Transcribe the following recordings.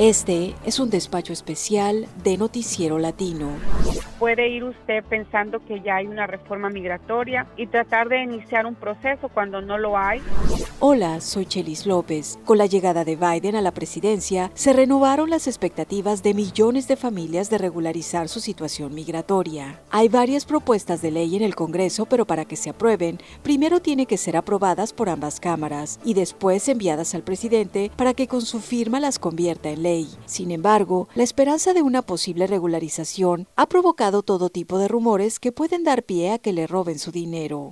Este es un despacho especial de Noticiero Latino. Puede ir usted pensando que ya hay una reforma migratoria y tratar de iniciar un proceso cuando no lo hay. Hola, soy Chelis López. Con la llegada de Biden a la presidencia, se renovaron las expectativas de millones de familias de regularizar su situación migratoria. Hay varias propuestas de ley en el Congreso, pero para que se aprueben, primero tienen que ser aprobadas por ambas cámaras y después enviadas al presidente para que con su firma las convierta en ley. Sin embargo, la esperanza de una posible regularización ha provocado todo tipo de rumores que pueden dar pie a que le roben su dinero.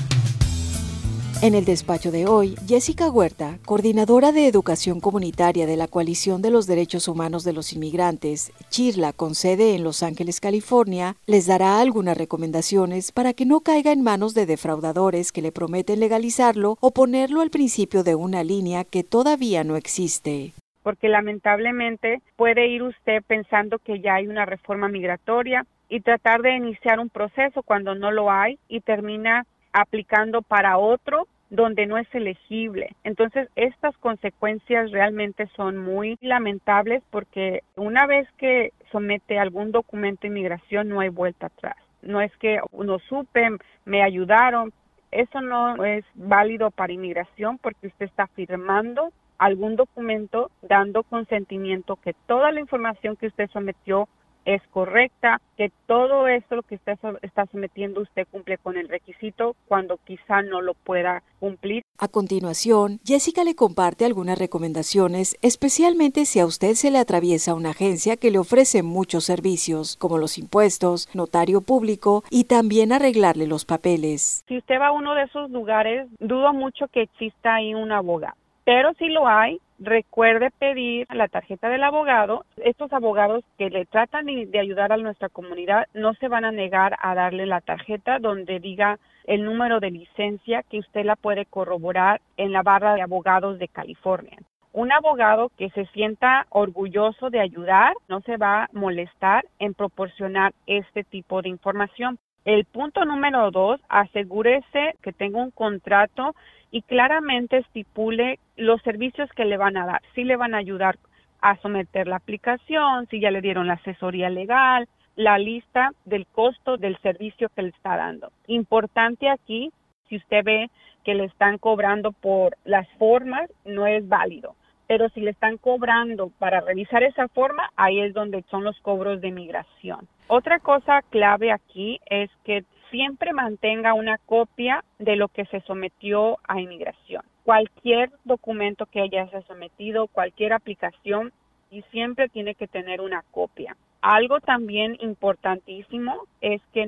En el despacho de hoy, Jessica Huerta, coordinadora de Educación Comunitaria de la Coalición de los Derechos Humanos de los Inmigrantes, CHIRLA, con sede en Los Ángeles, California, les dará algunas recomendaciones para que no caiga en manos de defraudadores que le prometen legalizarlo o ponerlo al principio de una línea que todavía no existe. Porque lamentablemente puede ir usted pensando que ya hay una reforma migratoria y tratar de iniciar un proceso cuando no lo hay y termina aplicando para otro donde no es elegible. Entonces, estas consecuencias realmente son muy lamentables porque una vez que somete algún documento de inmigración no hay vuelta atrás. No es que no supe, me ayudaron. Eso no es válido para inmigración porque usted está firmando algún documento dando consentimiento que toda la información que usted sometió es correcta, que todo esto lo que usted está sometiendo usted cumple con el requisito cuando quizá no lo pueda cumplir. A continuación, Jessica le comparte algunas recomendaciones, especialmente si a usted se le atraviesa una agencia que le ofrece muchos servicios, como los impuestos, notario público y también arreglarle los papeles. Si usted va a uno de esos lugares, dudo mucho que exista ahí un abogado. Pero si lo hay, recuerde pedir la tarjeta del abogado. Estos abogados que le tratan de ayudar a nuestra comunidad no se van a negar a darle la tarjeta donde diga el número de licencia que usted la puede corroborar en la barra de abogados de California. Un abogado que se sienta orgulloso de ayudar no se va a molestar en proporcionar este tipo de información. El punto número 2, asegúrese que tenga un contrato y claramente estipule los servicios que le van a dar. Si le van a ayudar a someter la aplicación, si ya le dieron la asesoría legal, la lista del costo del servicio que le está dando. Importante aquí, si usted ve que le están cobrando por las formas, no es válido. Pero si le están cobrando para revisar esa forma, ahí es donde son los cobros de migración. Otra cosa clave aquí es que siempre mantenga una copia de lo que se sometió a inmigración. Cualquier documento que haya sometido, cualquier aplicación, y siempre tiene que tener una copia. Algo también importantísimo es que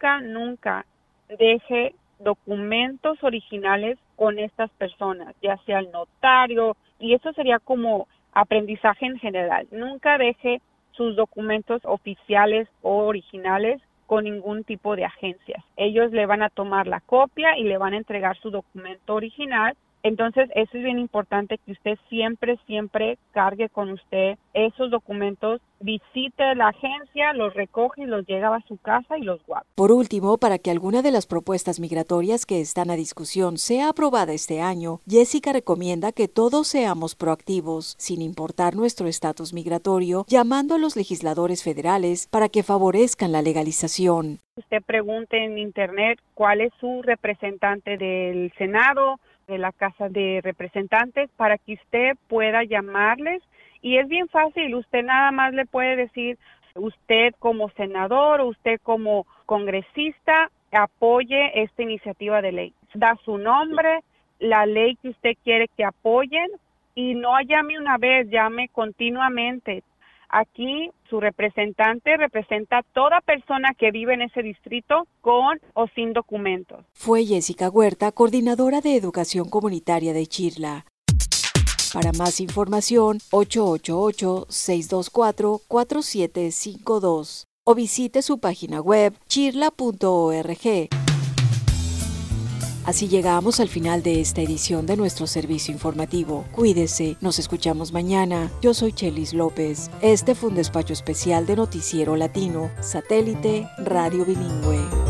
nunca deje documentos originales con estas personas, ya sea el notario, y eso sería como aprendizaje en general. Nunca deje sus documentos oficiales o originales con ningún tipo de agencias. Ellos le van a tomar la copia y le van a entregar su documento original. Entonces, eso es bien importante que usted siempre cargue con usted esos documentos, visite la agencia, los recoge y los lleva a su casa y los guarda. Por último, para que alguna de las propuestas migratorias que están a discusión sea aprobada este año, Jessica recomienda que todos seamos proactivos, sin importar nuestro estatus migratorio, llamando a los legisladores federales para que favorezcan la legalización. Usted pregunte en internet cuál es su representante del Senado, de la Casa de Representantes, para que usted pueda llamarles. Y es bien fácil, usted nada más le puede decir, usted como senador o usted como congresista, apoye esta iniciativa de ley. Da su nombre, la ley que usted quiere que apoyen y no llame una vez, llame continuamente. Aquí su representante representa a toda persona que vive en ese distrito con o sin documentos. Fue Jessica Huerta, coordinadora de Educación Comunitaria de CHIRLA. Para más información, 888-624-4752 o visite su página web chirla.org. Así llegamos al final de esta edición de nuestro servicio informativo. Cuídese, nos escuchamos mañana. Yo soy Chelis López. Este fue un despacho especial de Noticiero Latino, Satélite Radio Bilingüe.